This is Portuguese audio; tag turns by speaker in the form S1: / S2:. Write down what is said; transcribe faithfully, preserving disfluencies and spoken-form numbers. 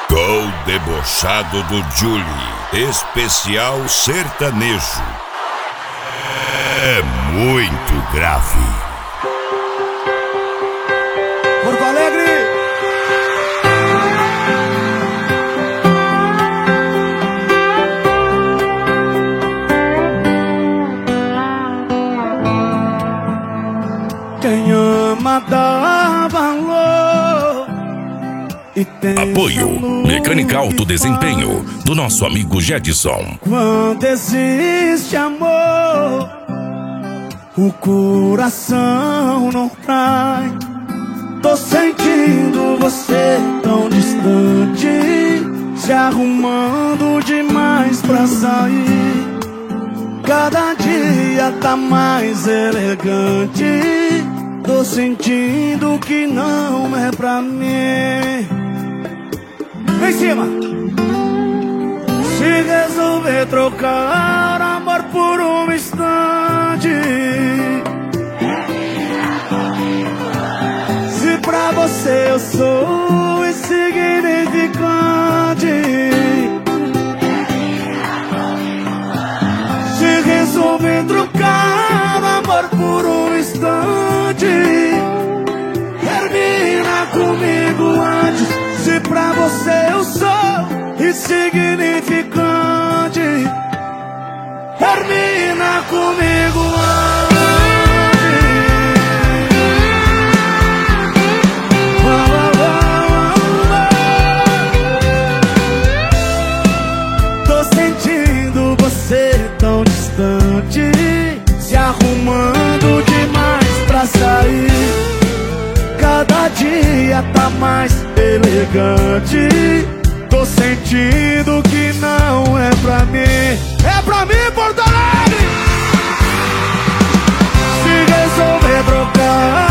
S1: Com o debochado do Julie, especial sertanejo. É muito grave.
S2: Porto Alegre. Quem ama dá valor e tem
S3: apoio Mecânica Alto Desempenho do nosso amigo Jedson.
S2: Quando existe amor, o coração não trai. Tô sentindo você tão distante, se arrumando demais pra sair. Cada dia tá mais elegante. Tô sentindo que não é pra mim. Vem em cima. Se resolver trocar amor por um instante, se pra você eu sou insignificante, se resolver trocar amor por um instante, termina comigo antes. Se pra você eu sou insignificante, termina comigo antes. Tô sentindo você tão distante, se arrumando demais pra sair. Cada dia tá mais elegante. Tô sentindo que não é pra mim. É pra mim, Porto Alegre! Se resolver trocar